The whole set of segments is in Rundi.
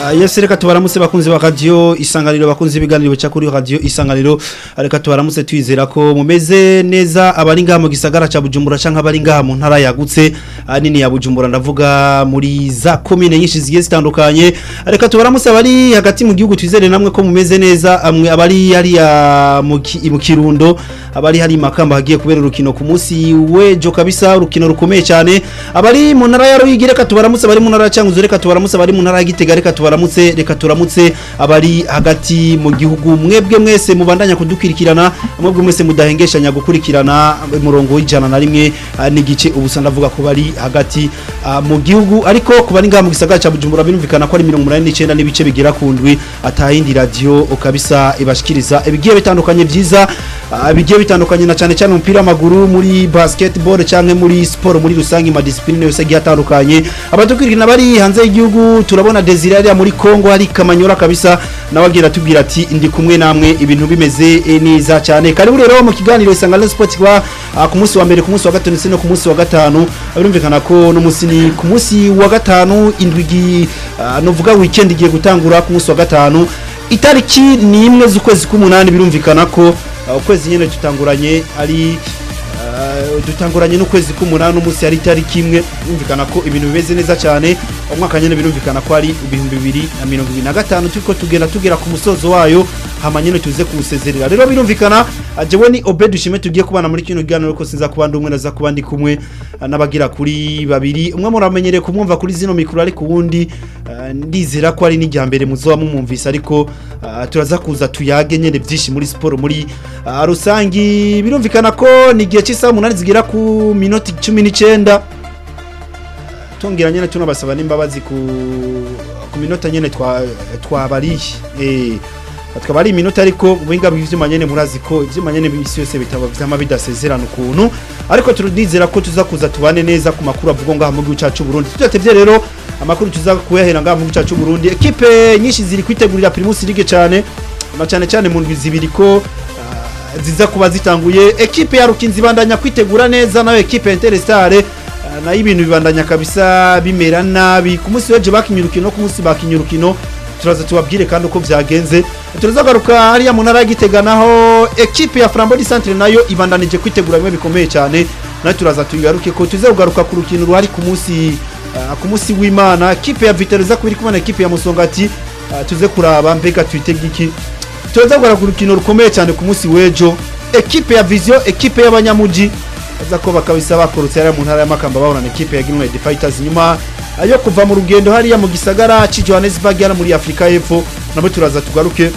Yese reka tubaramutse bakunzi ba radio Isanganiro bakunzi ibiganiro cya kuri radio Isanganiro reka tubaramutse twizera ko mumeze neza abari ngaha mu gisagara ca Bujumbura canka abari ngaha mu ntara yagutse nini ya Bujumbura ndavuga muri za commune nyinshi zigiye zitandukanye reka tubaramutse abari hagati mu gihugu twizere namwe ko mumeze neza amwe abari yari ya mu Kirundo abari hari Makamba hagiye kubera urukino ku munsi wejo kabisa urukino rukomeye cyane abari mu ntara ya Ruyigi reka tubaramutse bari mu ntara ya Cankuzo reka tubaramutse bari mu ntara ya Gitega reka tubaramutse abari hagati mu gihugu mwebwe mwese mubandanya kudukirikirana mwebwe mwese mudahengeshanya gukurikirana umurongo w'ijana na rimwe n'igice ubusa ndavuga ko bari hagati mu gihugu ariko kubari ngaha mu gisagara ca Bujumbura birumvikana ko ari 189 n'ibice bigira kundwi atahindi radio kabisa ibashikiriza ibigiye bitandukanye byiza bigiye bitandukanye na cyane cyane umupira w'amaguru muri basketball canke muri sport muri rusangi ma discipline yose giye atandukanye abadukurikirana bari hanze y'igihugu turabona Desire muri Kongo hari Kamanyora kabisa nabagira tubwira ati ndi kumwe namwe ibintu bimeze neza cyane karibu rero mu kiganiro Isanganiro Sport kwa ku munsi wa mbere ku munsi wa gatanu ndetse no ku munsi wa gatanu birumvikana ko no munsi ni ku munsi wa gatanu indwigi novuga weekend igiye gutangura ku munsi wa gatanu itariki ni imwe z'ukwezi k'umunani birumvikana ko ukwezi nyene tutanguranye ari dutanguranye n'ukwezi k'umunani umunsi ari tariki imwe birumvikana ko ibintu bimeze neza cyane umwaka nyene birumvikana ko ari 2025 tuko tugera ku musozo wayo hamanyene tuze kumusezerera rero birumvikana jewe ni Obed Dushime tugiye kubana muri kino kiganiro ko sinza kubanda umwe naza kubandi kumwe nabagira kuri babiri umwe muramenyereye kumwumva kuri zino mikuru ari kuwundi ndizera ko ari n'ijyambere muzoba mumumvisa ariko turaza kuza tuyage nyene byinshi muri sport muri rusangi birumvikana ko ni gihe cy'isaha 8 zigera ku minoti 19 tongera nyene tunabasaba nimbabazi ku minota nyene twabariye akaba ari iminota ariko ubinga bw'ivyuma nyene murazi ko ivyuma nyene bisi yose bitaba vyama bidasezerana ukuntu ariko turudizera ko tuza kuza tubane neza ku makuru avuga ngaha mu gihugu cyacu Burundi tutatevye rero amakuru tuza kuyahera ngaha mu gihugu cyacu Burundi equipe nyinshi ziri kwitegurira Primus League cyane na cyane mu ndwi zibiri ko ziza kuba zitanguye equipe ya Rukinzi bandanya kwitegura neza nayo equipe Interestare na ibintu bibandanya kabisa bimera nabi ku munsi weje bakinyurukino ku munsi bakinyurukino turaza tubabwire kandi uko byagenze turaza garuka hariya mu ntara Gitega naho equipe ya Flambeau du Centre nayo ibandanije kwitegura bimwe bikomeye cyane na turaza tugaruke ko tuze kugaruka ku rukino ruhari ku munsi w'Imana equipe ya Vitereza kubiri kumana equipe ya Musongati tuze kuraba mbega twitegiki turaza kugaruka ku rukino rukomeye cyane ku munsi wejo equipe ya Vision equipe y'abanyamuji azako bakabisa bakorutse ari mu ntara ya Makamba bahorana equipe ya Green Red Fighters nyuma ayo kuva mu rugendo hariya mu gisagara ci Johannesburg yana muri Afrika y'Epfo nabo turaza tugaruke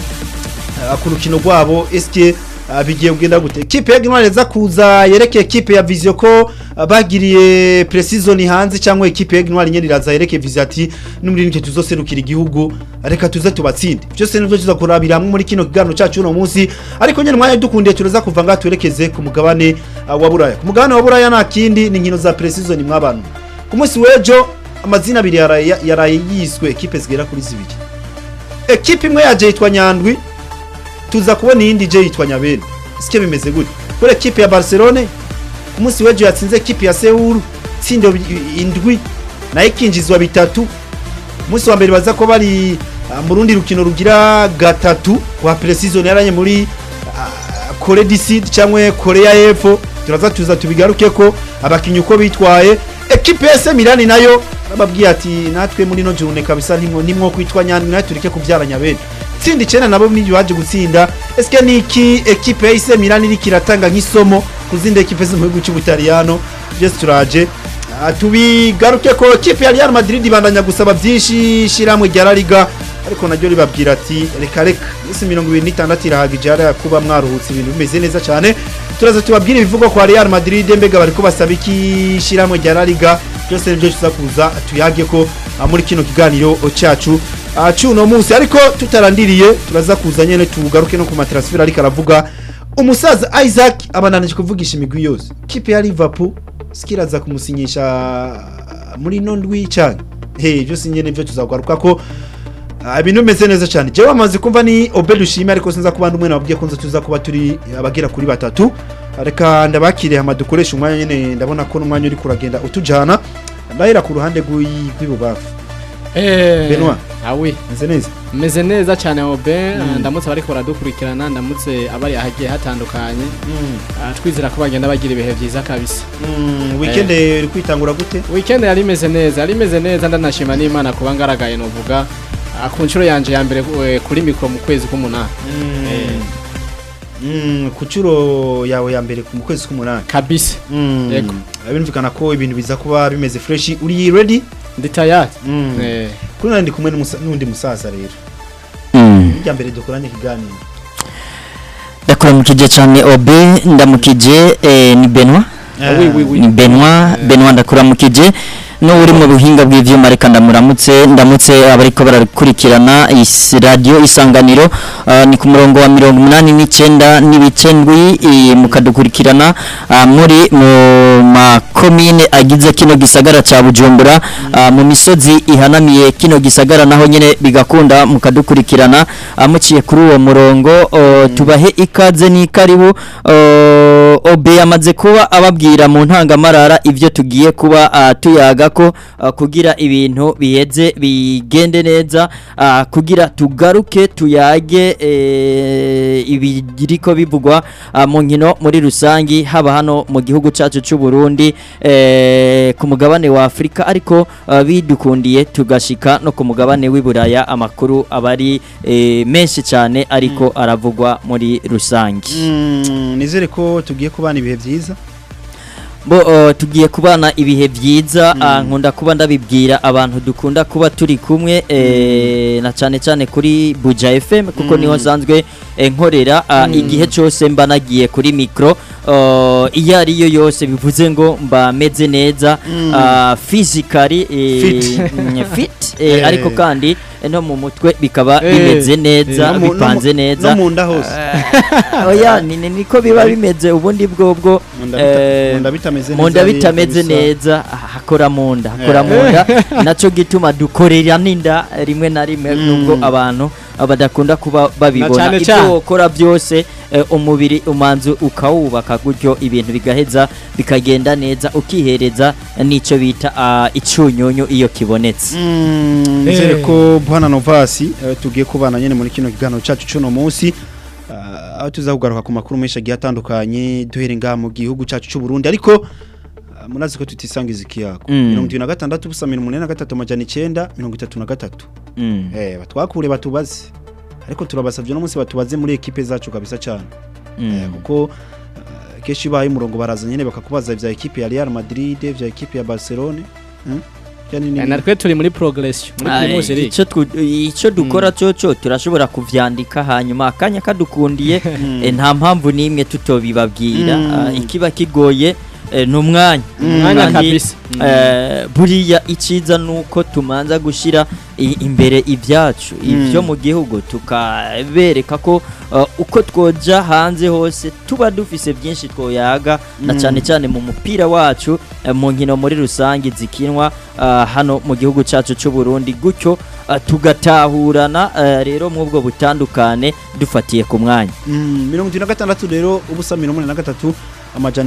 ku rukino rwabo eske bigiye kugenda gute equipe ya Green Red za kuza yereke equipe ya Vision ko bagiriye pre-season hanze cyangwa equipe ya Green Red nyene iraza yereke Vision ati n'umuri nike tuzoserukira igihugu reka tuze tubatsinde byose nivyo tuza kurabira hamwe muri kino kiganiro cyacu no munsi ariko nyene mwanya dukundiye turaza kuva ngaha twerekeze ku mugabane wa Buraya ku mugabane wa Buraya nakindi ni nkino za pre-season mw'abantu ku munsi wejo amazina abiri yaraye yiswe equipe zigera kuri zibiri equipe imwe yaje yitwa Nyandwi tuza kubona iyindi je yitwa Nyabene sike bimeze gute kuri equipe ya Barcelona ku munsi wejo yatsinze equipe ya Seoul tsindo indwi na ikinjizwa bitatu munsi wa mbere baza ko bari mu rundi rukino rugira gatatu kwa pre-season yaranye muri Korea du Sud cyangwa Korea y'Epfo tuza tubigaruke ko abakinyi uko bitwaye equipe ya AC Milan nayo bababwiye ati natwe muri no journée kabisa nimwo kwitwa Nyandwi nayo turike kubyara Nyabene tsindi cena nabo n'ibyo baje gutsinda eske niki equipe ya AC Milan iri kiratanga nk'isomo kuzinde equipe zo mu gihugu cy'Ubutaliyano just turaje tubigaruke ko equipe ya Real Madrid ibandanya gusaba byinshi shiramwe rya La Liga ariko najyo ribabwira ati reka isi 2026 irahagije ara kuba mwaruhutse ibintu bimeze neza cyane turaza tubabwira ibivugo kwa Real Madrid mbega bari ko basaba iki shiramwe rya La Liga byose nibyo tuzakuza tuyage ko muri kino kiganiro cyacu cyuno munsi ariko tutarandiriye turaza kuza nyene tugaruke no ku matransfer ariko aravuga umusaza Isaac abananije kuvugisha imigwi yose kipe ya Liverpool skiraza kumusinyisha muri nondwi cyane byose nyene nivyo tuzagaruka ko ibintu bimeze neza cyane jewe amaze kumva ni Obed Dushime ariko sinza kubanda umwe nababwiye ko tuza kuba turi abagira kuri batatu reka ndabakiriye amadukoresha umwanya nyene ndabona ko n'umwanya uri kuragenda utujana ndahera ku ruhande rw'ibubafu Benoit awi meze neza cyane Obe ndamutse bari baradukurikirana ndamutse abari ahagiye hatandukanye twizera ko bagenda bagira ibihe byiza kabisa weekend iri kwitangura gute weekend yari imeze neza ndanashima n'Imana kuba ngaragaye novuga ku nshuro yanje ya mbere kuri mikro mu kwezi k'umunani ku nshuro yawe ya mbere mu kwezi k'umunani kabisa yego birumvikana ko ibintu biza kuba bimeze fresh uri ready ndi tayari kuri ndi kumwe n'undi musaza rero ya mbere dukoranye kiganiro ndakora mu kije cyane Obe ndamukije ni Benoit ni Benoit ndakora mu kije no uri mu buhinga bw'ivyuma reka ndamutse abariko barakurikirana radio isanganiro ni ku murongo wa 89 n'ibicendwi mukadukurikirana muri mu makomine agize kino gisagara ca Bujumbura mu misozi ihanamiye kino gisagara naho nyene bigakunda mukadukurikirana amuciye kuri uwo murongo tubahe ikaze ni karibu Obe yamaze kuba ababwira mu ntangamarara ivyo tugiye kuba tuyaga ko kugira ibintu biheze bigende neza kugira tugaruke tuyage ibiriko bivugwa mu nkino muri rusangi haba hano mu gihugu cyacu cy'u Burundi ku mugabane wa Afrika ariko bidukundiye tugashika no ku mugabane w'Iburaya amakuru abari menshi cyane ariko aravugwa muri rusangi nizere ko tugiye kubana ibihe byiza tugiye kubana ibihe byiza nkunda kuba ndabibwira abantu dukunda kuba turi kumwe na cyane kuri Buja FM kuko niho zanzwe nkorera igihe cyose mba nagiye kuri micro iyo ariyo yose bivuze ngo mba meze neza physically fit ariko kandi no mu mutwe bikaba bimeze neza bipanze neza no munda hose oya niko biba bimeze ubundi bwobwo munda bitameze neza hakora munda naco gituma dukorera ninda rimwe na rimwe nubwo abantu abadakunda kuba babibona ibyo ukora byose umubiri umanzu ukawubaka gutyo ibintu bigaheza bikagenda neza ukihereza nico bita icunyonyo iyo kibonetse nizere ko bwana Novasi tugiye kubana nyene muri kino kiganiro cyacu cuno munsi aho tuzakugaruka ku makuru menshi agiye atandukanye duhere ngaha mu gihugu cyacu cy'u Burundi ariko munazi ko tutisangiza ikiyako 76 busa 83 amajana 933 batwakure batubaze ariko turabasavye no munsi batubaze muri equipe zacu kabisa cyane kuko keshi baye umurongo baraza nyene bakakubaza vya equipe ya Real Madrid vya equipe ya Barcelona natwe turi muri progression muri Primus League ico dukora cyo turashobora kuvyandika hanyuma akanya kadukundiye nta mpamvu nimwe tutobibabwira ikiba kigoye numwanya kabisa buriya iciza nuko tumanza gushira imbere ivyacu ivyo mu gihugu tukabereka ko uko twoja hanze hose tuba dufise byinshi twoyaga na cyane mu mupira wacu mu nkino muri rusangi zikinwa hano mu gihugu cyacu cy'u Burundi gutyo tugatahurana rero mu bwo butandukane dufatiye ku mwanya 76 rero ubusa 83 amajana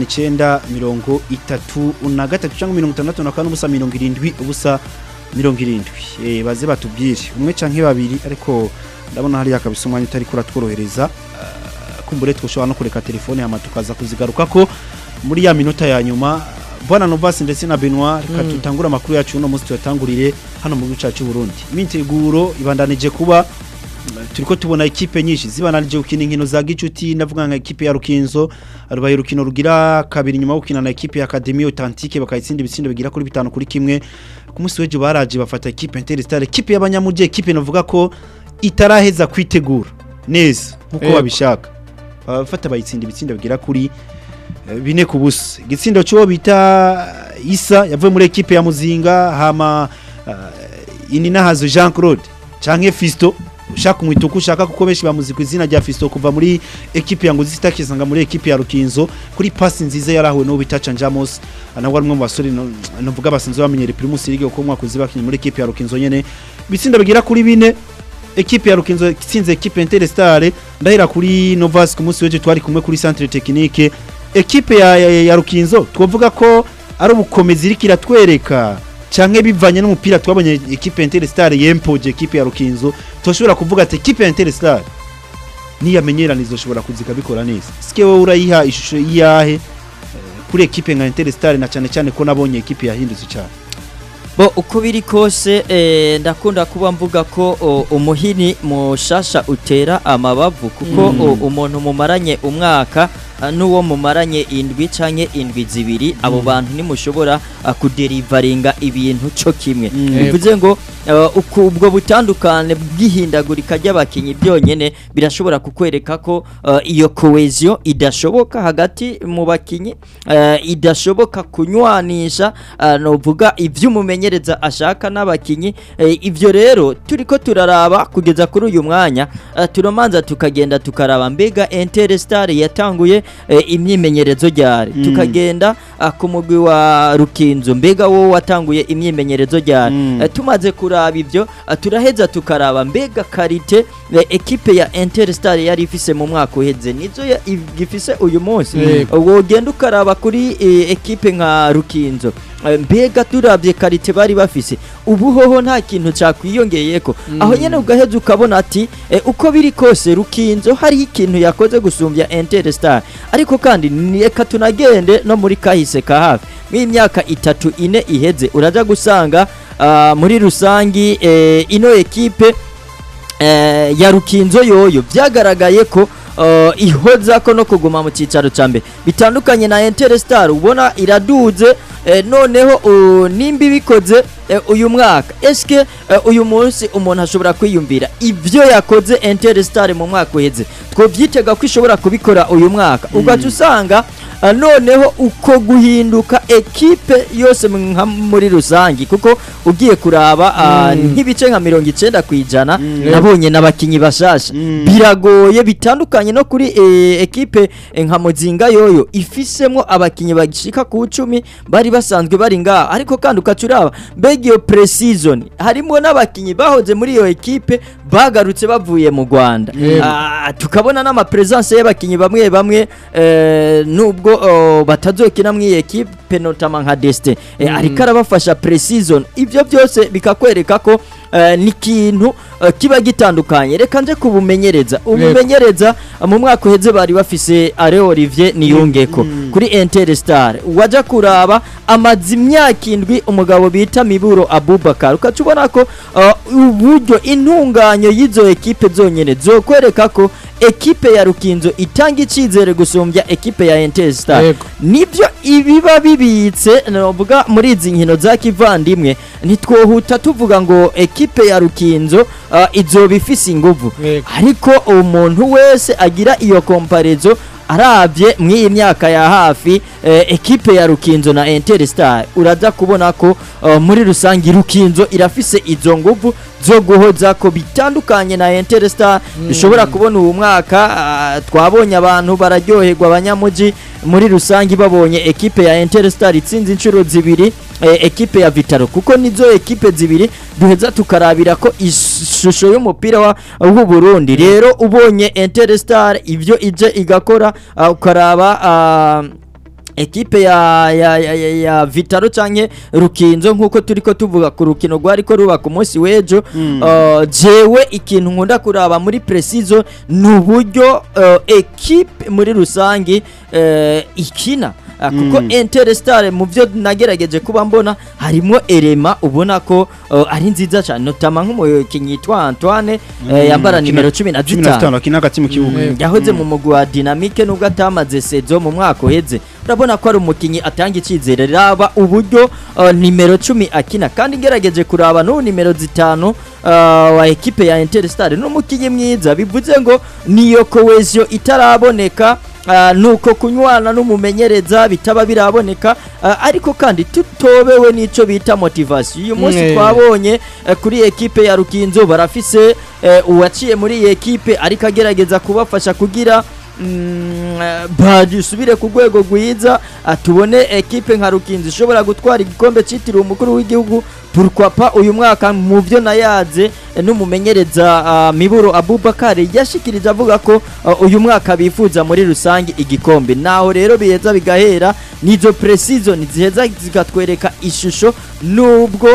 933 cyangwa 65 ubusa 70 ubusa 70 baze batubwire umwe canke babiri ariko ndabona hari yakabisa umwanya utari kuratworohereza kumbure twoshobora no kureka telefone hama tukaza kuzigaruka ko muri ya minota ya nyuma bwana Novasi ndetse na Benoit reka tutangura amakuru yacu no munsi tuyatangurire hano mu gihugu cyacu Burundi imiteguro ibandanije kuba turiko tubona equipe nyinshi zibananije gukina inkino za gicuti ndavuga nka equipe ya Rukinzo rubaye rukino rugira kabiri nyuma gukina na equipe ya Academy Authentique bakayitsinda ibitsindo bigira kuri 5 kuri kimwe ku munsi weje baraje bafata equipe Interstar equipe y'abanyamuje equipe navuga ko itaraheza kwitegura neza nkuko babishaka bafata bayitsinda ibitsindo bigira kuri bine ku busa igitsindo cyo bita Isa yavuye muri equipe ya Muzinga hama Ininahazo Jean Claude canke Fisto ushaka umwituko ushaka kuko benshi bamuzi ku izina rya Fisto kuva muri equipe yango zitakizanga muri equipe ya Rukinzo kuri pass nziza yarahuwe no bitaca Njamos anagwa rumwe mu basore novuga basinze bamenyere Primus League uko mwaka uzibakinye muri equipe ya Rukinzo nyene bitsinda bigira kuri bine equipe ya Rukinzo itsinze equipe Interstar ndahira kuri Novas ku munsi weje twari kumwe kuri centre technique equipe ya Rukinzo twovuga ko ari ubukomezi irikira twereka canke bivanye n'umupira twabonye equipe Interstar yempoje equipe ya Rukinzo toshobora kuvuga ati equipe ya Interstar niyamenyerana izoshobora kuzika bikora neza ske wowe urayiha ishusho yahe kuri equipe nka Interstar na cyane ko nabonye equipe yahindutse cyane bo uko biri kose ndakunda kuba mvuga ko umuhini mushasha utera amabavu kuko umuntu mumaranye umwaka nuwo mumaranye indwi canke indwi zibiri abo bantu nimushobora kuderivaringa ibintu cyo kimwe bivuze ngo ubwo butandukane bwihindagurika ry'abakinyi byonyene birashobora kukwereka ko iyo cohesion idashoboka hagati mu bakinyi idashoboka kunywanisha novuga ivy'umumenyereza ashaka n'abakinyi ivyo rero turiko turaraba kugeza kuri uyu mwanya turomanza tukagenda tukaraba mbega Interstar yatanguye imyimenyerezo ryari tukagenda ku mugwi wa Rukinzo mbega wo watanguye imyimenyerezo ryari tumaze kuraba ivyo turaheza tukaraba mbega karite equipe ya Interstar yari ifise mu mwaka uheze nizo igifise uyu munsi wogenda ukaraba kuri equipe nka Rukinzo mbega turabye karite bari bafise ubu hoho nta kintu cakwiyongeyeko aho nyene ugaheza ukabona ati uko biri kose Rukinzo hari ikintu yakoze gusumbya Interstar ariko kandi reka tunagende no muri kahise ka hafi mw'imyaka 3-4 iheze uraja gusanga muri rusangi ino equipe ya Rukinzo yoyo byagaragaye ko ihoza ko no kuguma mu cicaro cambe bitandukanye na Interstar ubona iraduze noneho nimbi bikoze uyu mwaka eske uyu munsi umuntu ashobora kwiyumvira ivyo yakoze Interstar mu mwaka uheze twovyitega ko ishobora kubikora uyu mwaka ugaca usanga noneho uko guhinduka equipe yose muri rusangi kuko ugiye kuraba nk'ibice nka 90% nabonye nabakinyi bashasha biragoye bitandukanye no kuri equipe nka Muzinga yoyo ifisemo abakinyi bagishika ku 10 bari basanzwe bari ngaha ariko kandi ukacuraba mbega iyo pre-season harimo n'abakinyi bahoze muri iyo equipe bagarutse bavuye mu Rwanda tukabona n'ama presence y'abakinyi bamwe nubwo batazokina mu equipe notama nka Destin ariko arabafasha pre-season ivyo byose bikakwereka ko ni kintu kiba gitandukanye reka nje kubumenyereza umumenyereza mu mwaka uheze bari bafise Are Olivier Niyongeko kuri Interstar waja kuraba amazimyaka indwi umugabo bita Miburo Abubakar ukacubona ko uburyo intunganyo y'izo equipe zonyene zokwereka ko equipe ya Rukinzo itanga icizere gusumbya equipe ya Interstar nibyo ibiba bibitse novuga muri izi nkino za kivandimwe nitwohuta tuvuga ngo equipe ya Rukinzo izobifise inguvu ariko umuntu wese agira iyo comparezo arabye mw'iyi myaka ya hafi equipe ya Rukinzo na Interstar uraza kubona ko muri rusangi Rukinzo irafise izo nguvu zo guhoza ko bitandukanye na Interstar bishobora kubona uwo mwaka twabonye abantu bararyoherwa abanyamuji muri rusangi babonye equipe ya Interstar itsinze inshuro zibiri equipe ya Vitaro kuko nizo equipe zibiri duheza tukarabira ko ishusho y'umupira w'u Burundi rero ubonye Interstar ivyo ije igakora ukaraba equipe ya Vitaro canke Rukinzo nkuko turiko tuvuga ku rukino rwariko ruba ku munsi wejo jewe ikintu nkunda kuraba muri precision n'uburyo equipe muri rusangi ikina kuko Interstar mu byo nagerageje kuba mbona harimo elema ubona ko ari nziza cyane notama nk'umukinyi yitwa Antoine yambara nimero 15 akina hagati mu kibuga yahoze mu mugwi wa Dynamique nubwo atamaze saison mu mwaka uheze urabona ko ari umukinyi atanga icizere raba uburyo nimero 10 akina kandi ngerageje kuraba no nimero 5 wa equipe ya Interstar n'umukinyi mwiza bivuze ngo niyo cohesion itaraboneka nuko kunywana n'umumenyereza bitaba biraboneka ariko kandi tutobewe nico bita motivation uyu munsi twabonye kuri equipe ya Rukinzo barafise uwaciye muri equipe ariko agerageza kubafasha kugira badusubire ku rwego rwiza tubone ekipe nka Rukinzo ishobora gutwara igikombe citiriwe umukuru w'igihugu pourquoi uyu mwaka mu byo nayaze n'umumenyereza Miburo Abubakar yashikirije avuga ko uyu mwaka bifuza muri rusange igikombe naho rero biheza bigahera nizo precision ziheza zigatwereka ishusho nubwo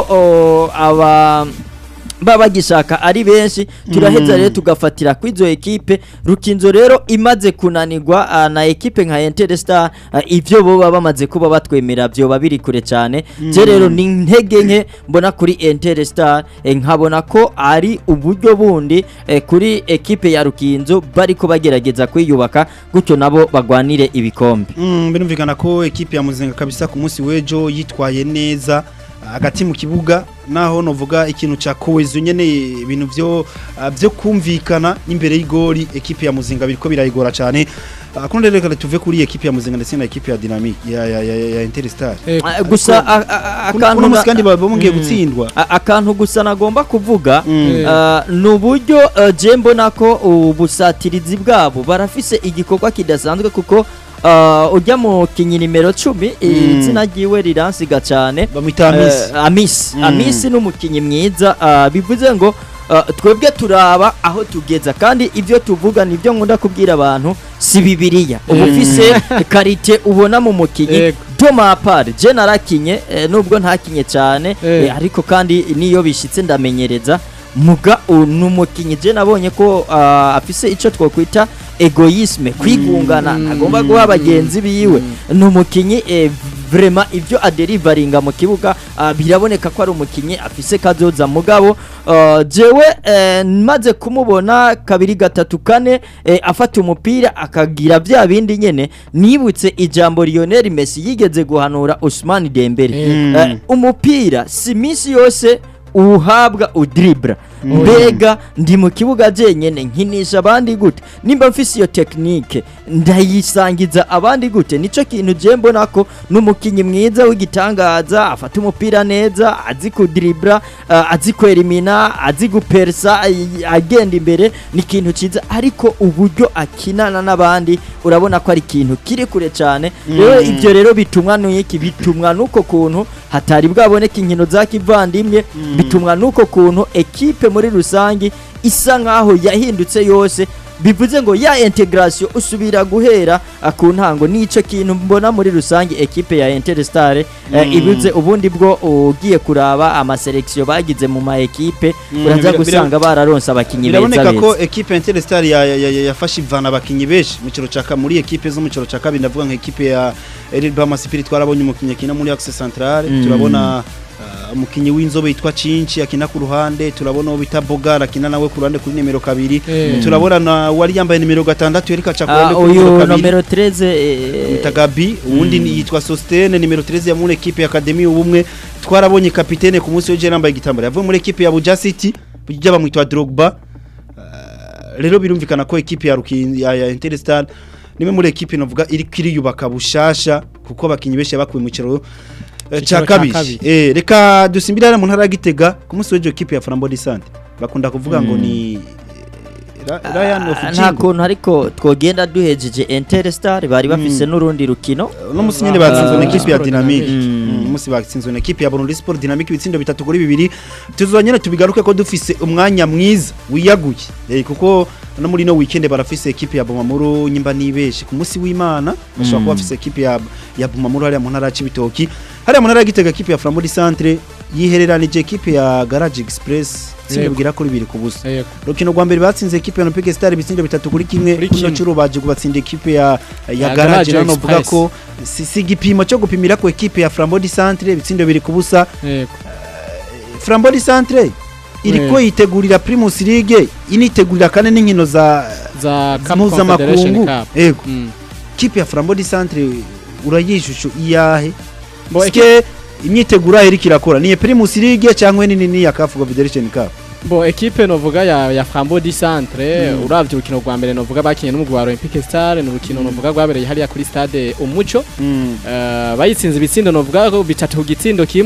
baba gishaka ari benshi turaheza rero tugafatira kwizo ekipe Rukinzo rero imaze kunanirwa na ekipe nka Interstar ivyo bo bamaze kuba batwemera byo babiri kure cyane je rero ni ntege nke mbona kuri Interstar nkabona ko ari uburyo bundi kuri ekipe ya Rukinzo bariko bagerageza kwiyubaka gutyo nabo bagwanire ibikombe birumvikana ko ekipe ya Muzinga kabisa ku munsi wejo yitwaye neza hagati mu kibuga naho novuga ikintu ca cohesion nyene ibintu byo kumvikana imbere y'igori ekipe ya Muzinga biriko birayigora cyane akundi reka tuve kuri ekipe ya Muzinga ndetse na ekipe ya Dynamic ya Interstar gusa akantu musikandi bamugiye gutsindwa akantu gusa nagomba kuvuga nuburyo je mbona ko ubusatirizi bwabo barafise igikorwa kidasanzwe kuko ujya mu kinyi nimero 10 izina giwe riransiga cyane bamwita Amisi n'umukinyi mwiza bivuze ngo twebwe turaba aho tugeza kandi ivyo tuvuga nivyo nkunda kubwira abantu si bibiliya ubufise karite ubona mu mukinyi Thomas Par je narakinye nubwo ntakinye cyane ariko kandi niyo bishitse ndamenyereza muga numukinyi je nabonye ko afise ico twokwita egoisme kwigungana agomba guha abagenzi biwe numukinyi vraiment ivyo aderivaringa mu kibuga biraboneka ko ari umukinyi afise kazoza mugabo jewe maze kumubona kabiri gatatu kane afata umupira akagira bya bindi nyene nibutse ijambo Lionel Messi yigeze guhanura Ousmane Dembele umupira si minsi yose uhabwa udribra mbega ndi mu kibuga jenyene nkinisha abandi gute nimba mfise iyo technique ndayisangiza abandi gute nico kintu je mbona ko n'umukinyi mwiza w'igitangaza afata umupira neza azi kudribra azi kwerimina azi gupersa agenda imbere ni kintu ciza ariko uburyo akinana n'abandi urabona ko ari kintu kiri kure cyane rero ivyo rero bitumwa n'iki bitumwa nuko kuntu hatari bwaboneka inkino za kivandimwe bitumwa nuko kuntu ekipe muri rusangi isa nkaho yahindutse yose bivuze ngo ya integration usubira guhera ku ntango nico kintu mbona muri rusangi ekipe ya Interstar ibuze ubundi bwo ugiye kuraba ama selection bagize mu ma ekipe uraza gusanga bararonsa abakinyi beza biraboneka ko ekipe Interstar yafashe ivana abakinyi benshi mu ciro caka muri ekipe zo mu ciro caka bindavuga nka ekipe ya Elbama Spirit twarabonye umukinyi kina muri Axe Central turabona umukinyi w'inzobe yitwa Cinci akina ku ruhande turabona bita Bogara akina nawe ku ruhande kuri nimero 2 turabona na wari yambaye nimero 6 Erika Chakwende ku numero 13 Mutagabi uwundi yitwa Sostene nimero 13 ya muri equipe ya Academy ubumwe twarabonye kapitene ku munsi w'ejo yambaye igitambaro yavuye muri equipe ya Buja City bijya bamwitwa Drogba rero birumvikana ko equipe ya Interstar nimwe muri equipe novuga iri kiriyubaka bushasha kuko abakinyi benshi bakuye mu ciro Chakabi reka dusimbira mu ntara Gitega ku munsi w'ejo equipe ya Flambeau Centre bakunda kuvuga ngo ni Ryan of Jingo nta kuntu ariko twogenda duhejeje Interstar bari bafise n'urundi rukino no musinyine batsinzwe na equipe ya Dynamic musi batsinzwe na equipe ya Burundi Sport Dynamic ibitsindo 3-2 tuzonyene tubigaruke ko dufise umwanya mwiza wiyaguye kuko no muri no weekend barafise equipe ya Bumamuru nyimba nibeshe ku munsi w'Imana bashobora kuba bafise equipe ya Bumamuru hariya mu ntara ya Cibitoki hariya mu ntara Gitega equipe ya Flambeau Centre yihereranije equipe ya Garage Express sinubwira ko bibiri kubusa rukino rwa mbere batsinze equipe ya Olympique Star ibitsindo 3-1 kuno curo baje kubatsinda equipe ya Garage no vuga ko si gipimo cyo gupimira ko equipe ya Flambeau Centre ibitsindo 2-0 Flambeau Centre iriko yitegurira Primus League initegurira kane n'inkino za Confederation Cup yego equipe ya Flambeau Centre urayishusho iyahe boske imyitegura iri kirakora ni Primus League cyangwa ni ya CAF Confederation Cup bo equipe novuga ya Flambeau Centre uravye urukino rwa mbere novuga bakinye n'umugwi wa Olympique Star n'urukino novuga rwabereye hariya kuri stade Umuco bayitsinze ibitsindo novuga ko bitatu gitsindo kimwe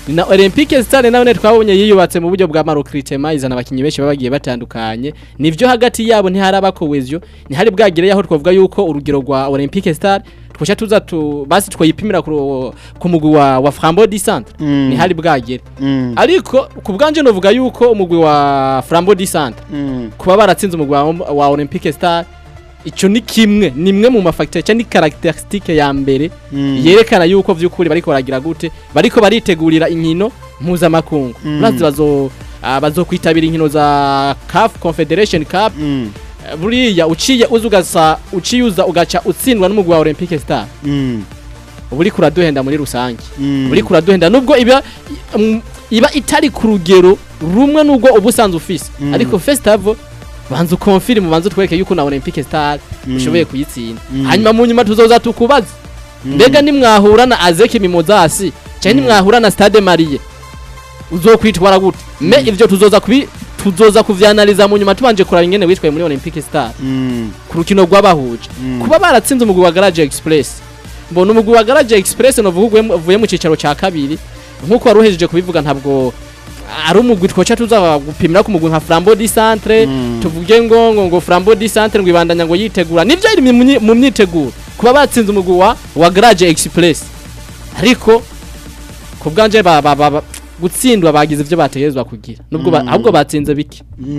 na Olympique Stade nawe twabonye yiyubatse mu buryo bwa Marocritema izana abakinyi benshi babagiye batandukanye nivyo hagati yabo ntiharaba cohesion ntihari bwagire yaho twavuga yuko urugero rwa Olympique Stade twasha tuza basi twayipimira ku mugwi wa Flambeau du Centre ntihari bwagire ariko kubganje novuga yuko umugwi wa Flambeau du Centre kuba baratsinze umugwi wa Olympique Stade ico ni nimwe mu mafactor cyane characteristique ya mbere yerekana yuko vyukuri bariko baragira gute bariko baritegurira inkino mpuza makungu urazi bazokwitabira inkino za CAF Confederation Cup buriya uciyuza ugaca utsindwa n'umugwi wa Olympique Stars buri kuraduhenda muri rusange buri kuraduhenda nubwo iba itari ku rugero rumwe nubwo ubusanzwe ufise ariko festival banzu confirm banzu tweke yuko na Olympique Stars ushoboye kuyitsinda hanyuma mu nyuma tuzoza tukubaza mbega nimwahura na Azeki Mimozasi cyane nimwahura na Stade Marie uzokwitwara gute me ivyo tuzoza kuvyanaliza mu nyuma tubanje kuraba ingene witwaye muri Olympique Stars ku rukino rw'abahuje kuba baratsinze umugwi wa Garage Express mbona umugwi wa Garage Express no vuye mu cicaro ca kabiri nkuko waruhejeje kubivuga ntabwo ari umugwi twoca tuza gupimira ku mugwi nka Flambeau du Centre tuvuge ngo Flambeau du Centre ngo ibandanya ngo yitegura nivyo iri mu myiteguro kuba batsinze umugwi wa Garage Express ariko kubganje gutsindwa bagize ivyo bategezwa kugira nubwo ahubwo batsinze bike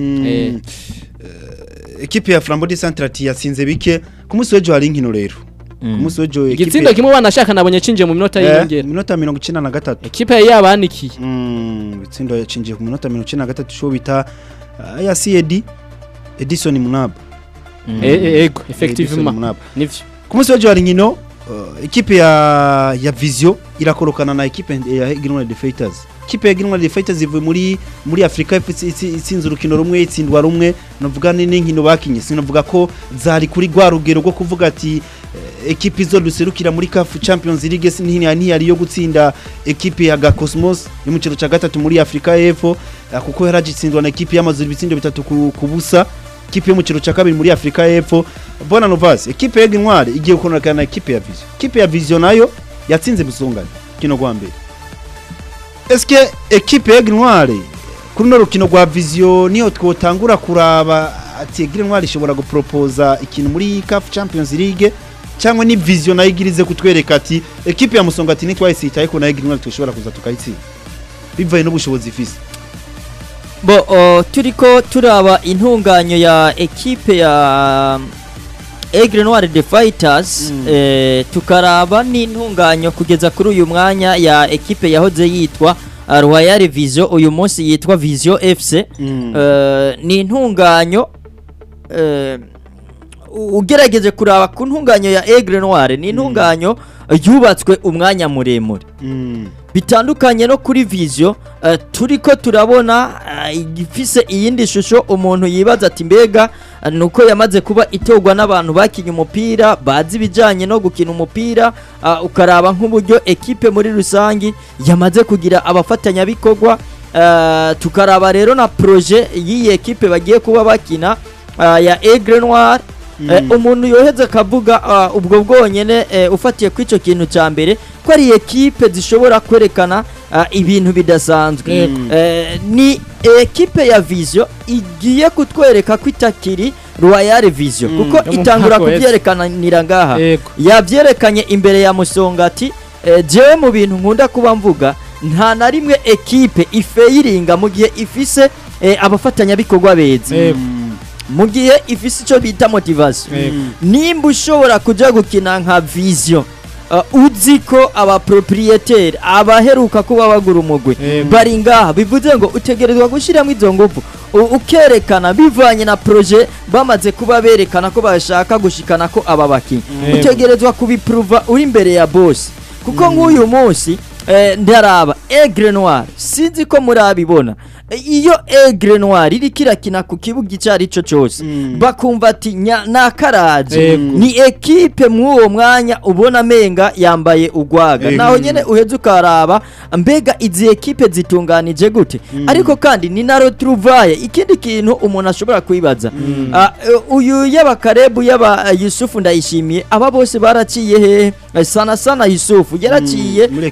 equipe ya Flambeau du Centre ati yatsinze bike ku munsi w'ejo hari inkino rero ku munsi w'ejo igitsindo kimwe banashaka nabonye cinje mu minota y'ingera minota 93 equipe yabanikiye igitsindo yacinjiye ku minota 93 sho bita ya CED Edison Munaba ego effectivement nivyo ku munsi w'ejo hari inkino equipe ya Visio irakorokana na equipe ya Greenwood Fighters kipe ya Greenwood Fighters ivuye muri Africa itsinze urukino rumwe itsindwa rumwe novuga n'inkino bakinye sinovuga ko zari kuri gwa rugero rwo kuvuga ati equipe zo duserukira muri CAF Champions League ntiyari yo gutsinda equipe ya Cosmos ni mu ciro ca gatatu muri Africa y'Epfo kuko yaragitsindwa na equipe y'Amazuru bitsindo bitatu kubusa equipe yo mu ciro ca kabiri muri Africa y'Epfo bona Novas equipe ya Greenwood igiye gukonora na equipe ya Vision equipe ya Vision nayo yatsinze busungane kino gwa mbere eske equipe ya Greenwood kuri no rukino rwa Vision niyo twotangura kuraba ati Greenwood ishobora guproposa ikintu muri CAF Champions League cyangwa ni Vision nayo igirize kutwereka ati equipe ya Musonga ati nitwayise itaye ko nayo Greenwood tushobora kuza tukayitsinda bivaye n'ubushobozi ifise turiko turaba intunganyo ya equipe ya Greenwood The Fighters tukaraba n'intunganyo kugeza kuri uyu mwanya ya equipe yahoze yitwa Royal Vision uyu munsi yitwa Vision FC ni intunganyo ugerageje kuraba ku ntunganyo ya Greenwood ni intunganyo yubatswe umwanya muremure bitandukanye no kuri Vision turiko turabona igifise iyindi shusho umuntu yibaza ati mbega nuko yamaze kuba itorwa n'abantu bakinye umupira bazi bijanye no gukina umupira ukaraba nk'uburyo equipe muri rusangi yamaze kugira abafatanya bikorwa tukaraba rero na projet y'iyi equipe bagiye kuba bakina ya Greenwood umuntu yoheze kavuga ubwo bwonyene ufatiye kwico kintu ca mbere ko ari equipe zishobora kwerekana ibintu bidasanzwe ni equipe ya Vision igiye kutwereka kwitakiri Royal Vision kuko itangura kuvyerekanira ngaha yavyerekanye imbere ya Musongati jewe mu bintu nkunda kuba mvuga nta na rimwe equipe ifeyiringa mu gihe ifise abafatanya bikorwa beza mu gihe ifise ico bita motivation nimba ushobora kuja gukina nka Vision uziko aba proprietaire abaheruka kuba bagura umugwe bari ngaha bivuze ngo utegerezwa gushiramo izo ngufu ukerekana bivanye na projet bamaze kuba berekana ko bashaka gushikana ko aba baki utegerezwa kubiprova uri imbere ya boss kuko nk'uyu munsi ndaraba Greenwood sinzi ko murabibona iyo Greenwood iri kirakina ku kibuga icari cyo cyose bakumva ati nakaraje ni equipe mw'uwo mwanya ubona menga yambaye ugwaga naho nyene uheze ukaraba mbega izi equipe zitunganije gute ariko kandi ni na retrouvaille ikindi kintu umuntu ashobora kwibaza uyu y'abakarebu y'aba Yusufu Ndayishimiye aba bose baraciye he sana Yusufu yaraciye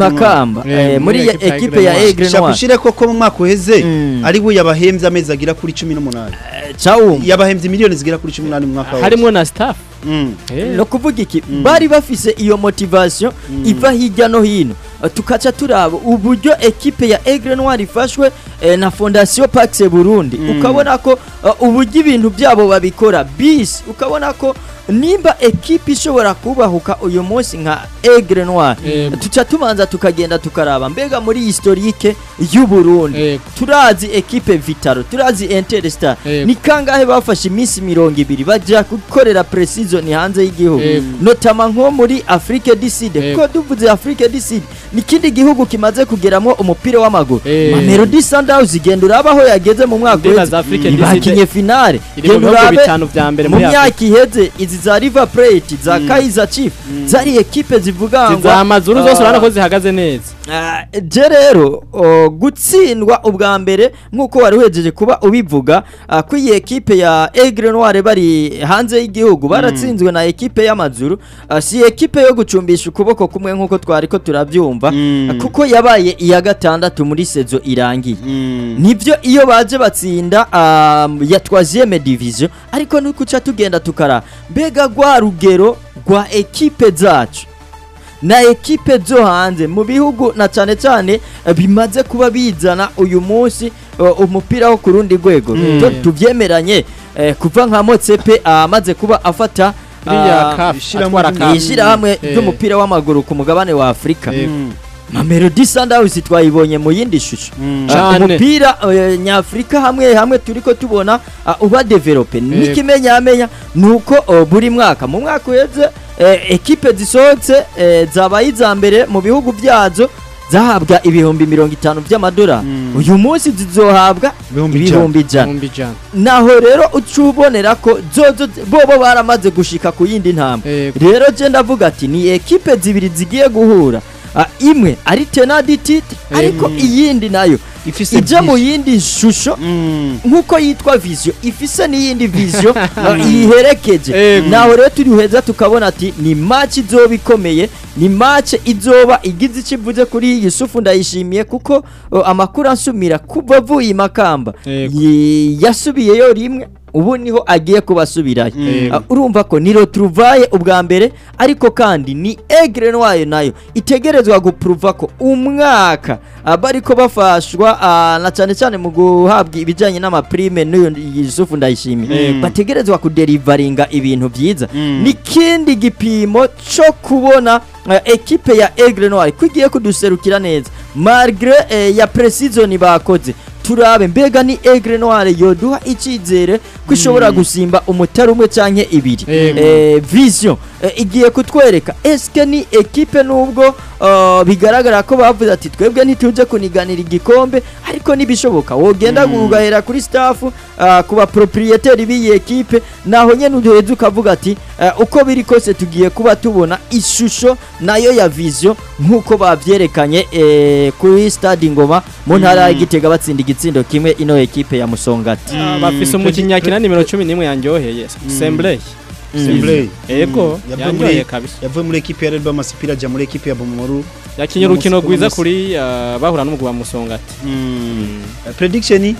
makamba muri equipe ya Aigle Noir shakushire koko mu mwaka uheze ari we yabahembye amezi agira kuri 18 Chaum yabahembye miliyoni zigira kuri 18 mu mwaka harimo na staff no kuvuga iki bari bafise iyo motivation iva hirya no hino tukaca turaba uburyo equipe ya Aigle Noir ifashwe na Fondation Pax Burundi ukabona ko uburyo ibintu byabo babikora bis ukabona ko nimba equipe ishobora kubahuka uyu munsi nka Aigle Noir tuca tumanza tukagenda tukaraba mbega muri historique y'u Burundi turazi equipe Vitaro turazi Interstar ni kangahe bafashe iminsi 200 baje gukorera precision hanze y'igihugu notama nko muri Afrique du Sud ko duvuze Afrique du Sud ni kindi gihugu kimaze kugeramo umupira w'amaguru Mamelodi Sundowns igenda urabaho yageze mu mwaka bakinye finale igenda urabe mu myaka iheze izi za River Plate za Kaizer Chiefs zari equipe zivuga ngo za Mazuru zose urana ko zihagaze neza je rero gutsindwa ubwa mbere nkuko wari wejeje kuba ubivuga ku iyi equipe ya Aigle Noir bari hanze y'igihugu baratsinzwe na equipe y'Amazuru si equipe yo gucumbisha ukuboko kumwe nkuko twari ko turabyumva kuko yabaye iya gatandatu muri sezo irangiye nivyo iyo baje batsinda ya 3e division ariko nukuca tugenda tukara mbega gwa rugero gwa equipe zacu na equipe zo hanze mu bihugu na cyane cyane bimaze kuba bizana uyu munsi umupira wo kurundi rwego tuvyemeranye kuva nka Motsepe amaze kuba afata ishira hamwe y'umupira w'amaguru ku mugabane wa Afrika Mamelodi Sundowns twayibonye mu yindi shusho umupira nyafrika hamwe turiko tubona uba developer nikimenyamenya nuko buri mwaka mu mwaka uheze equipe zisohotse zabaye izambere mu bihugu byazo zahabwa ibihumbi 50 by'amadolari uyu munsi zizohabwa ibihumbi 100 naho rero ucubonera ko bobo baramaze gushika ku yindi ntambwe rero je ndavuga ati ni equipe zibiri zigiye guhura imwe ari tenadi titre ariko iyindi nayo ije mu yindi shusho nkuko yitwa vision ifise n'iyindi vision iherekeje naho rero turiheza tukabona ati ni match izoba ikomeye ni match izoba igize ikivuze kuri Yusufu Ndayishimiye kuko amakuru ansumira kuva vuye makamba yasubiyeyo rimwe ubu niho agiye kubasubirayo urumva ko niro truvaye ubwa mbere ariko kandi ni Aigle Noir nayo itegerezwa gupruva ko umwaka bariko bafashwa na cyane cyane mu guhabwa ibijanye n'amaprime n'uyo Yusufu Ndayishimiye bategerezwa kudelivaringa ibintu byiza nikindi gipimo cyo kubona equipe ya Aigle Noir kwigiye kuduserukira neza malgré ya precision bakoze turabe mbega ni Aigle Noir yoduha icizere kwishobora gusimba umutari umwe canke ibiri vision igiye kutwereka eske ni equipe nubwo bigaragara ko bavuze ati twebwe ntituje kuniganira igikombe ariko nibishoboka wogenda gugahera kuri staff kuba proprietaire b'iyi equipe naho nyene uduheze ukavuga ati uko biri kose tugiye kuba tubona ishusho nayo ya vision nkuko bavyerekanye kuri Stade Ngoma mu ntara ya Gitega batsinda igitsindo kimwe ino equipe ya Musongati bafise umukinya kina nimero 11 yanjoheye Sembley ego yanyoye kabisa yavuye muri equipe ya Red Masipira aja muri equipe ya Bomoro yakinye urukino rwiza kuri bahura n'umugwi wa Musongati prediction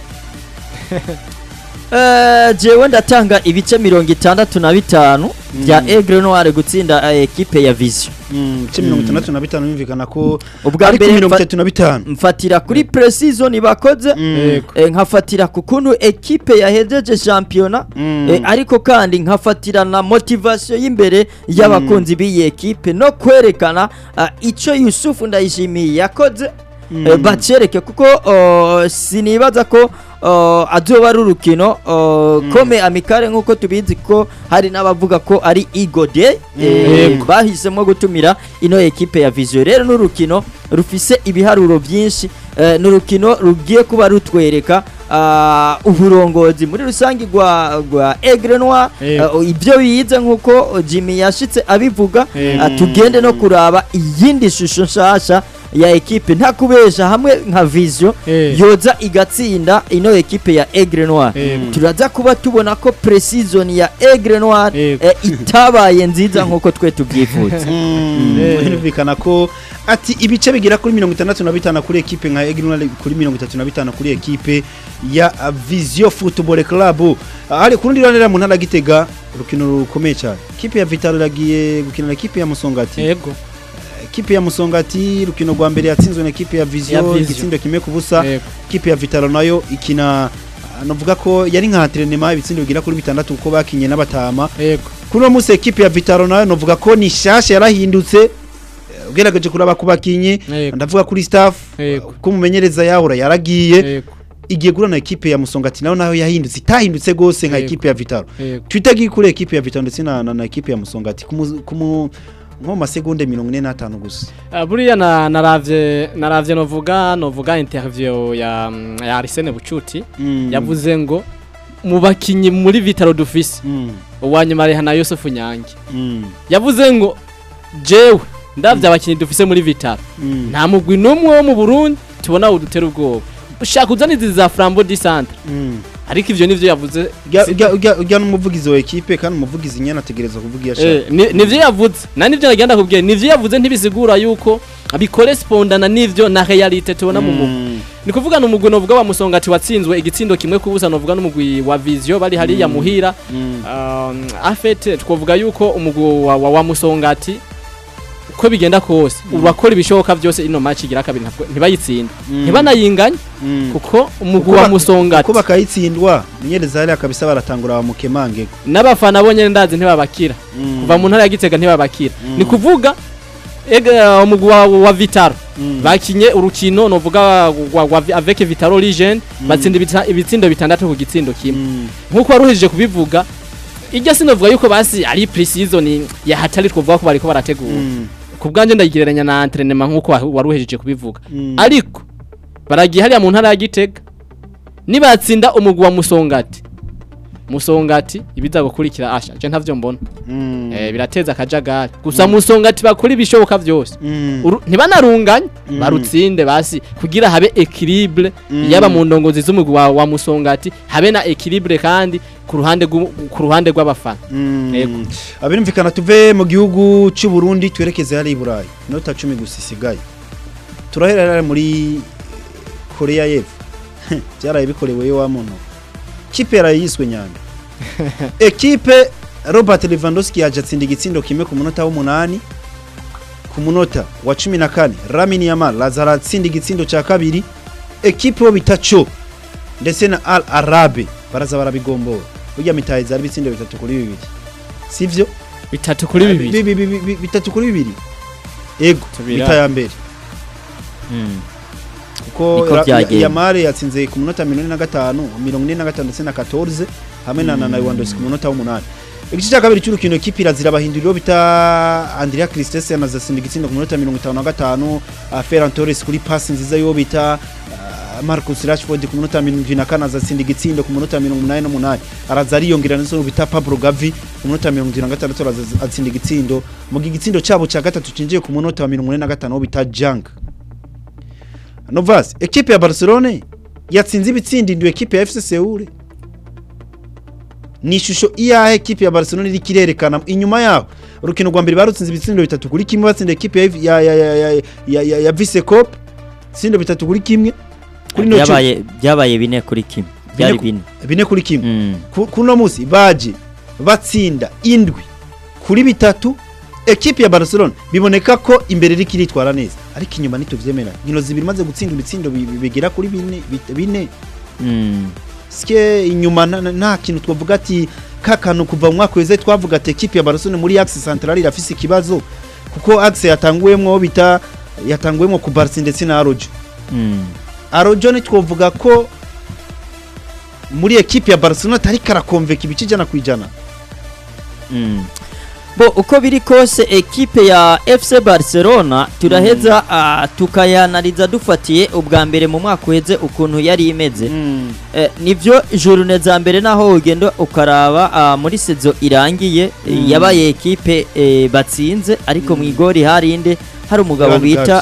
jewe ndatanga ibice 65 bya Aigle Noir gutsinda equipe ya Vision 65 yumvikana ko ubwa mbere 35 mfatira kuri precision bakoze nkafatira kukuntu equipe yahejeje championnat ariko kandi nkafatira na motivation y'imbere y'abakunzi b'iyi equipe no kwerekana ico Yusufu Ndayishimiye yakoze bacereke kuko sinibaza ko azoba ari urukino kome amikare nkuko tubizi ko hari n'abavuga ko ari igode bahisemo gutumira ino equipe ya Vision rero n'urukino rufise ibiharuro byinshi n'urukino rugiye kuba rutwereka uburongozi muri rusangi gwa Aigle Noir ibyo biyize nkuko Jimmy yashitse abivuga tugende no kuraba iyindi shusho nshasha ya equipe ntakubesha hamwe nka Vision yoza igatsinda ino equipe ya Aigle Noir turaza kuba tubona ko precision ya Aigle Noir itabaye nziza nkuko twe tubyifuza birumvikana ko ati ibice bigira kuri 65 kuri equipe nka Egruna kuri 35 kuri equipe ya Vision Football Club. Ari kurundi ranera mu ntara Gitega rukino rukomeye cyane. Equipe ya Vital ragiye gukina na equipe ya Musongati. Yego. Equipe ya Musongati rukino rwa mbere yatsinzwe na equipe ya Vision igitsindo kimwe kubusa. Equipe ya Vital nayo ikina navuga ko yari nka entraînement ibitsindo bigira kuri 6 uko bakinye n'abatama. Yego. Kuno musi equipe ya Vital nayo navuga ko ni shasha yarahindutse. Ugerageje kuraba kubakinyi ndavuga kuri staff ko mumenyereza yahora yaragiye igiye gurana equipe ya Musongati nayo yahindutse itahindutse gose nka equipe ya Vital twitagi kuri equipe ya Vital ndetse na equipe ya Musongati nko masegonde 45 gusa buriya naravye novuga interview ya Arsene Bucuti yavuze ngo mu bakinyi muri Vital dufise uwanyuma reha na Yusuf Nyange yavuze ngo jewe ndavye abakinyi dufise muri Vital nta mugwi numwe wo mu Burundi tubona udutera ubwoba ushaka uzaniza za Flambeau du Centre ariko ivyo nivyo yavuze ujya n'umuvugizi wa equipe kandi umuvugizi nyana ategereza kuvuga yashaka nivyo yavuze na nivyo nagenda kubwiye nivyo yavuze ntibisigura yuko bikorespondana nivyo na realite tubona mu mugwi ni kuvuga n'umugwi novuga wa Musongati watsinzwe igitsindo kimwe kubusa novuga n'umugwi wa Vision bari hari ya muhira afete twovuga yuko umugwi wa Musongati uko bigenda kose urakora ibishoboka byose ino match igira kabiri ntibayitsinda ntibanayinganye kuko umugwi wa Musongati kuko bakayitsindwa menyereza hali akabisa baratangura mu Kemange n'abafana bonye ndazi ntibabakira kuva mu ntara ya Gitega ntibabakira ni kuvuga umugwi wa Vital bakinye urukino novuga avec Vital Legend batsinda ibitsindo 6 ku gitsindo kimwe nkuko waruhije kubivuga ijya sinovuga yuko basi ari pre-season ya hatari twovuga ko bariko barategura kubganje ndayigereranya na entraînement nkuko waruhejeje kubivuga ariko baragiye hali ya mu ntara ya Gitega nibatsinda umugwi wa Musongati ibiza gukurikira asha je ntavyo mbona birateza akajagari gusa Musongati bakuri ibishoboka byose ntibanarunganye barutsinde basi kugira habe equilibre yaba mu ndongozi z'umugwi wa Musongati habe na equilibre kandi ku ruhande rw'abafana yego abirumvikana tuve mu gihugu cy'u Burundi twerekeze hari Burayi nota 10 gusisigaye turahera muri Korea y'Epfo cyaraye bikorewe wa muntu kipe yarayiswe nyanga equipe Robert Lewandowski yajatsinda igitsindo kimwe ku munota w'8 ku munota wa 14 Lamine Yamal lazatsinda igitsindo cya kabiri equipe bo bitacho ndetse na Al Arabe baraza barabigombora burya mitaye zari bitsindo 3-2 sivyo 3-2 3-2 ego mitaya mbere kuko Yamal yatsinze ku munota 45 ndetse na 14 hamwe na Lewandowski ku munota w'8 igice cya kabiri cy'urukino equipe irazira bahinduriro bita Andrea Christensen azatsinda igitsindo ku munota 55 Ferran Torres kuri pass nziza yo bita Marcus Rashford ku munota 74 azatsinda igitsindo ku munota 88 araza ariyongera n'izo bita Pablo Gavi ku munota 76 azatsinda igitsindo mu gitsindo cyabo cya gatatu cinjiye ku munota wa 45 bita Jank Novas equipe ya Barcelona yatsinze ibitsindi indwe equipe ya FC Seoul ni shusho iya equipe ya Barcelona iri kirerekana inyuma yaho urukino rwa mbere barutsinze ibitsindo 3 kuri kimwe batsinda equipe ya Vice Cop tsindo 3 kuri kimwe kuri no byabaye 4 kuri kimwe byari 4 kuri kimwe kuno musi baje batsinda indwi kuri 3 equipe ya Barcelona biboneka ko imbere rikiritwara neza ariko inyuma nituvyemera nkino zibiri maze gutsinda ibitsindo bigera kuri 4 ske inyuma nta kintu twavuga ati kakano kuva mu mwaka weze twavuga ati equipe ya Barcelona muri axe centrale irafise ikibazo kuko axe yatanguwemo ku Barca ndetse na Arojo Arojo ni twavuga ko muri equipe ya Barcelona tari karakonveka ibicijana kwijana bo uko biri kose equipe ya FC Barcelona turaheza tukayanaliza dufatiye ubwa mbere mu mwaka weze ukuntu yari imeze nivyo journée za mbere naho ugendo ukaraba muri saison irangiye yabaye equipe batsinze ariko mu igori harinde hari umugabo bita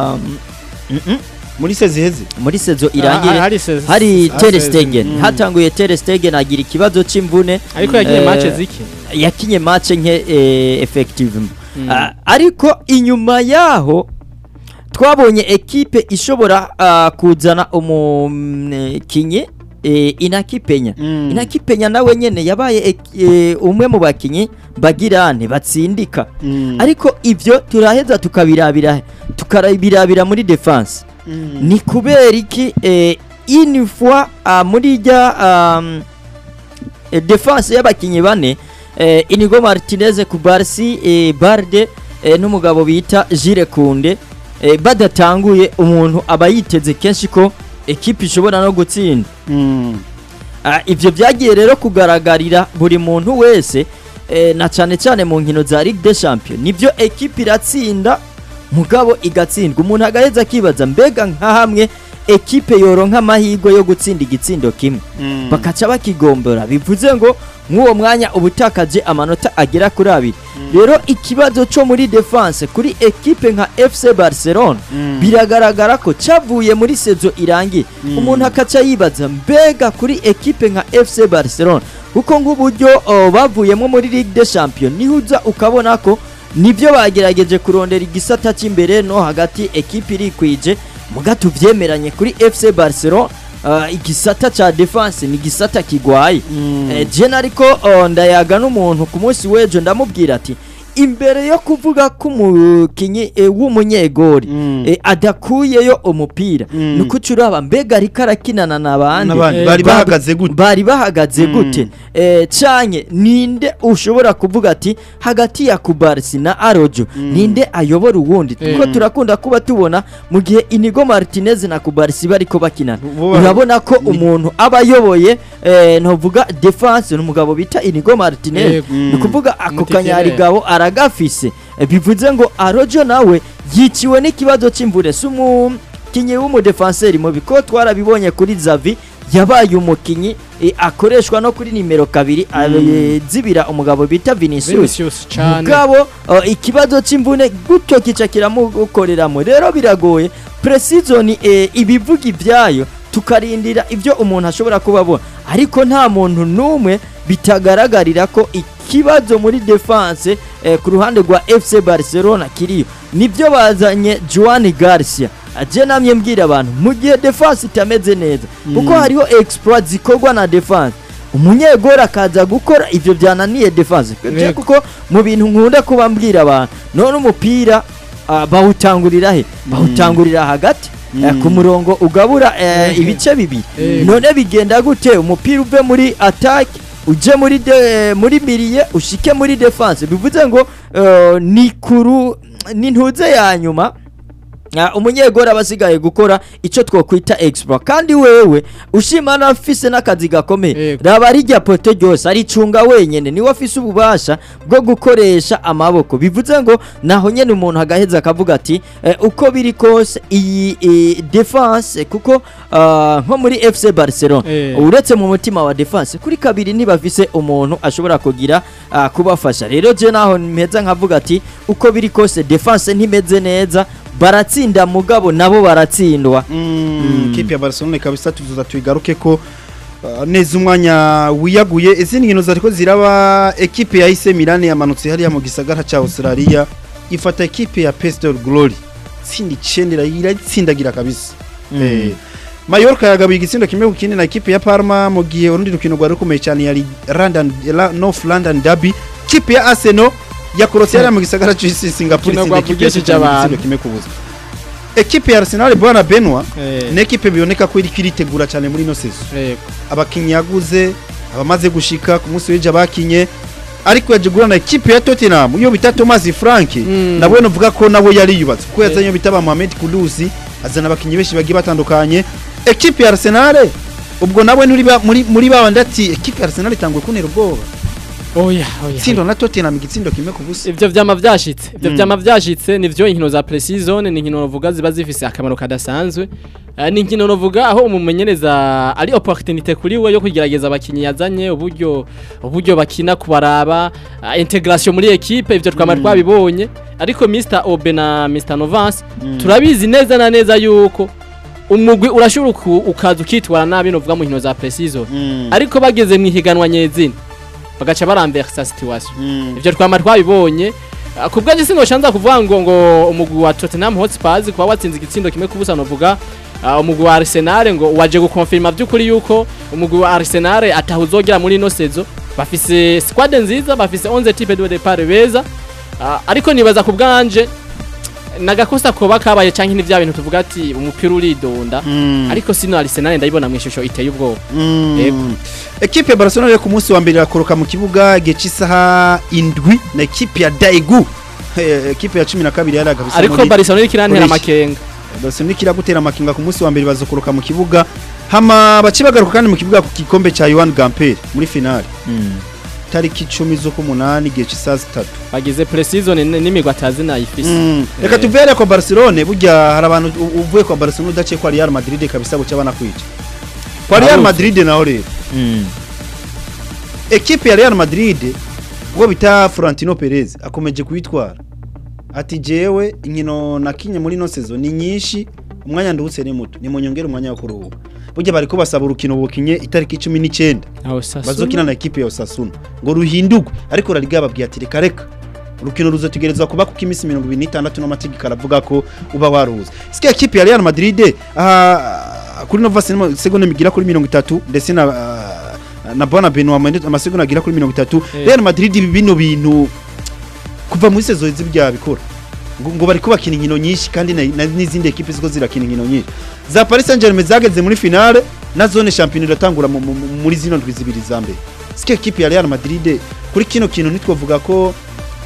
muri seziheze muri saison irangiye hari Ter Stegen hatanguye Ter Stegen agira ikibazo c'imvune ariko yagiye match ziki yakinye match nke effectivement ariko inyuma yaho twabonye ekipe ishobora kuzana umukinyi Inakipenya Inakipenya nawe nyene yabaye umwe mu bakinyi bagirane batsindika ariko ivyo turaheza tukabirabira muri defense ni kubera iki une fois muri defense y'abakinyi bane Inigo Martinez Kubarsi Barde n'umugabo bita Jire Kunde badatanguye umuntu aba yiteze kenshi ko ekipe ishobora no gutsinda ivyo byagiye rero kugaragarira buri muntu wese na cyane cyane mu nkino za Ligue des Champions nivyo ekipe iratsinda mugabo igatsindwa umuntu agaheza akibaza mbega nka hamwe ekipe yoronka amahirwe yo gutsinda igitsindo kimwe bakaca bakigombora bivuze ngo nk'uwo mwanya ubutakaje amanota agera kuri 2 rero ikibazo cyo muri defense kuri ekipe nka FC Barcelona biragaragara ko cavuye muri sezo irangiye umuntu akaca yibaza mbega kuri ekipe nka FC Barcelona kuko nk'uburyo bavuyemo muri Ligue des Champions nihuza ukabona ko nivyo bagerageje kurondera igisata cy'imbere no hagati ekipe iri kwije mugatu vyemeranye kuri FC Barcelona igisata cha defense ni gisata kigwaye je ariko ndayaga n'umuntu ku munsi wejo ndamubwira ati imbere yo kuvuga ko umukinyi w'umunyegori adakuyeyo umupira nuko curaba mbega rikarakinana nabandi bari bahagaze gute canye ninde ushobora kuvuga ati hagati ya Kubarsi na Arojo ninde ayobora uwundi kuko turakunda kuba tubona mu gihe Inigo Martinez na Kubarsi bariko bakinana urabona ko umuntu abayoboye ntovuga defense n'umugabo bita Inigo Martinez nukuvuga ako kanyari gabo aragafise bivuze ngo Arojo nawe yiciwe n'ikibazo c'imvure kinyi w'umudefenseur mu biko twarabibonye kuri Xavi yabaye umukinyi akoreshwa no kuri nimero 2 zibira umugabo bita Vinicius mugabo ikibazo c'imvune gutyo kica kiramukoreramo rero biragoye precision ibivuga ivyayo tukarindira ivyo umuntu ashobora kubabona ariko nta muntu numwe bitagaragarira ko ikibazo muri defense ku ruhande rwa FC Barcelona kiriyo nibyo bazanye Joan Garcia aje namye mbwira abantu mu gihe defense itameze neza kuko hariho exploit zikorwa na defense umunyegora akaza gukora ivyo byananiye defense kuko mu bintu nkunda kuba mbwira abantu none umupira bawutangurira he bawutangurira hagati ku murongo ugabura ibice bibiri none bigenda gute umupira uve muri attack uje muri miliye ushike muri defense bivuze ngo ni ntuze ya nyuma umunyegora abasigaye gukora ico twokwita exploit kandi wewe ushimana afise n'akazi gakomeye raba rijya pote ryose ari cunga wenyene ni wafise ububasha bwo gukoresha amaboko bivuze ngo naho nyene umuntu agaheza akavuga ati uko biri kose iyi defense kuko nko muri FC Barcelona uretse mu mutima wa defense kuri kabiri ntibafise umuntu ashobora kugira kubafasha rero je naho mpeza nkavuga ati uko biri kose defense ntimeze neza baratsinda mugabo nabo baratsindwa kipe ya Barcelona kabisa tuzuza tuigaruke ko neza umwanya wiyaguye izindi nkino zariko ziraba ekipe ya AC Milan yamanutse hariya mu gisagara ca Australia ifata ekipe ya Pestel Glory tsindi cendera iratsindagira kabisa Mallorca yagabiye igitsindo kimwe ku kindi na ekipe ya Parma mu gihe urundi rukino rwa rukomeye cyane yari North London Derby kipe ya Arsenal ya Croatia mu gisagara cy'isi Singapore ekipe y'abantu kimwe kubuza ekipe ya Arsenal bwana Benoit ne ekipe biboneka ko iri kiritegura cyane muri no sezo abakinyi yaguze abamaze gushika ku munsi w'ejo bakinye ariko yajigura na ekipe ya Tottenham yo bita Thomas Frank nabwo novuga ko nabo yari yubatse ko yazanye bitaba Mohamed Kudus azana abakinyi benshi bagiye batandukanye ekipe ya Arsenal ubwo nabwe muri babandati ekipe ya Arsenal itangwe kunera ubwoba oya Sindo na Tottenham igitsindo kimwe kubusa ivyo vyama vyashitse nivyo inkino za pre-season ni inkino novuga ziba zifise akamaro kadasanzwe ni inkino novuga aho umumenyereza ari opportunité kuri we yo kugerageza abakinyi yazanye uburyo bakina kubaraba integration muri equipe ivyo twama twabibonye ariko Mr Obe na Mr Novance turabizi neza na neza yuko umugwi urashobora ukaza ukitwara nabi novuga mu nkino za pre-season ariko bageze mu higanwa nyezina bagaca baramversa situation ivyo twama twabibonye kubwaje sinoshanza kuvuga ngo umugwi wa Tottenham Hotspur kuba watsinze igitsindo kimwe kubusa novuga umugwi wa Arsenal ngo waje gukonfirma by'ukuri yuko umugwi wa Arsenal atahuzogera muri no sezo bafise squad nziza bafise 11 type de départ beza ariko nibaza kubwanje nagakosa koba kabaye canke ni vya bintu tuvuga ati umupira uridonda ariko sino Arsenal ndayibona mu ishusho iteye ubwoba equipe ya Barcelona yo ku munsi wa mbere yakoroka mu kibuga gice isaha indwi na equipe ya Daegu equipe ya 12 yari agabisa ariko Barcelona ikirantera makenga Barcelona ikiragutera makenga ku munsi wa mbere bazokoroka mu kibuga hama bacibagaruka kandi mu kibuga ku kikombe cha Johan Gamper muri finale tariki 10 zo ku 8 gice isaha 3 bagize pre-season n'imigwa atazi nayifise reka tuvere ko Barcelona burya hari abantu uvuye kwa Barcelona udace kwa Real Madrid kabisa guca bana kwica kwa Real Madrid naho rero equipe ya Real Madrid ngo bita Florentino Perez akomeje kwitwara ati jewe inkino nakinye muri no season ni nyinshi umwanya ndutse ni muto ni munyongera umwanya wo kuruhuka burya bariko basaba urukino bukinye itariki 19 bazokina na equipe ya Osasuna ngo ruhindugwe ariko rariga babwiye ati reka urukino ruzotegerezwa kuba ku kimisi 26 n'amategeko aravuga ko uba waruza sike equipe ya Real Madrid kuri Nova segonda migira kuri 30 ndetse na bona Benoit amasegonda agira kuri 30 Real Madrid bino bintu kuva muri sezo zibya bikora ngo bari kubakina inkino nyinshi kandi n'izindi equipe ziko zirakina inkino nyinshi za Paris Saint-Germain zageze muri finale na zone champion iratangura muri zino ndwi zibiri za mbere sike equipe ya Real Madrid kuri kino kintu nitwovuga ko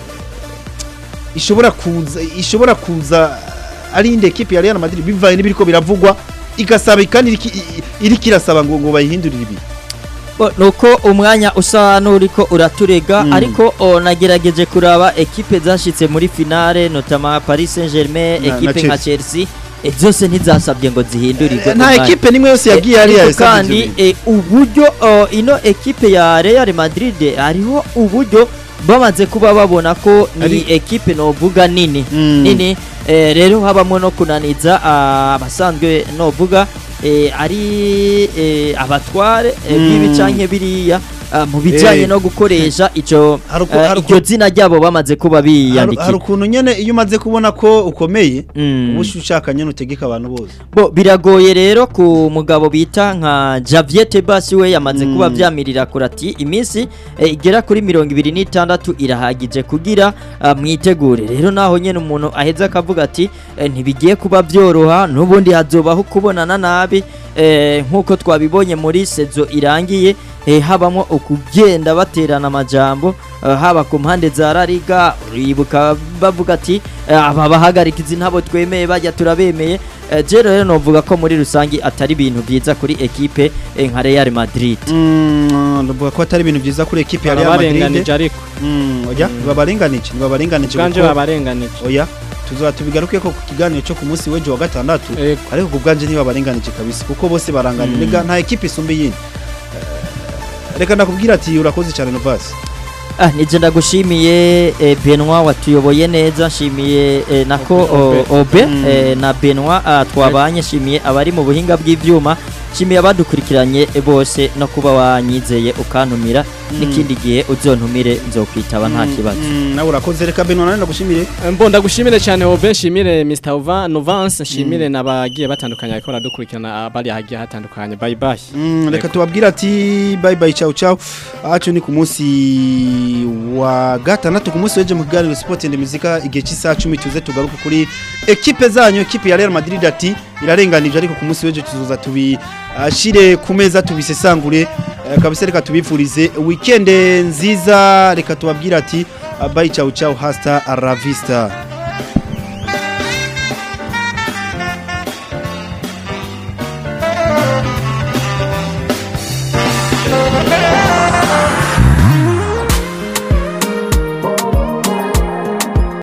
ishobora kuza ari inde equipe ya Real Madrid bivaye n'ibiriko biravugwa igasaba kandi iri kirasaba ngo bayihindurire ibi nuko umwanya usa n'uriko uraturega ariko nagerageje kuraba equipe zashitse muri finale notama Paris Saint-Germain equipe nka Chelsea zose ntizasabye ngo zihindurirwe nta equipe nimwe yose yagiye ari kandi uburyo ino equipe ya Real Madrid hariho uburyo bamaze kuba babona ko ni equipe novuga nini rero habamo no kunaniza abasanzwe novuga ari abatware bibi canke biriya mu bijanye no gukoresha ico iryo zina ryabo bamaze kuba biyandikira hari ukuntu nyene iyo umaze kubona ko ukomeye ubushaka nyene utegeka abantu bose biragoye rero ku mugabo bita nka Javier Tebas we yamaze kuba vyamirira kurati iminsi igera kuri 26 irahagije kugira mwitegure rero naho nyene umuntu aheza akavuga ati ntibigiye kuba byoroha nubundi hazobaho kubonana nabi nkuko twabibonye muri sezo irangiye habamo ukugenda baterana amajambo haba ku mpande za La Liga uribuka bavuga ati aba bahagarikiza ntabo twemeye bajya turabemeye jero rero novuga ko muri rusangi atari ibintu byiza kuri equipe nka Real Madrid novuga ko atari ibintu byiza kuri equipe ya Real Madrid ariko oya babarenganije kanje babarenganije oya tuzatubigaruke ko ku kiganiro cyo ku munsi w'ejo wa gatandatu ariko kubwanje ntibabarenganije kabisa kuko bose baranganira nta equipe isumbe yindi reka ndakubwira ati urakoze cyane Novas nije ndagushimiye Benoit watuyoboye neza nshimiye nako Obe na Benoit twabanye shimiye abari mu buhinga bw'ivyuma shimiye abadukurikiranye bose no kuba wanyizeye ukantumira n'ikindi gihe uzontumire nzokwitaba nta kibazo nawe urakoze reka Benoit nane ndagushimire ndagushimire cyane Obe nshimire Mr. Novance nshimire nabagiye batandukanye ariko baradukurikirana bari hagiye hatandukanye bye bye reka tubabwira ati bye bye ciao ciao acu ni ku munsi wa gatandatu ku munsi w'ejo mu kiganiro Sport and Musica igihe cy'isaha 10 tuze tugaruka kuri equipe zanyu equipe ya Real Madrid ati irarenganije ariko ku munsi w'ejo tuzoza ashire ku meza tubisesangure kabisa reka tubifurize weekend nziza reka tubabwira ati bye ciao ciao hasta la vista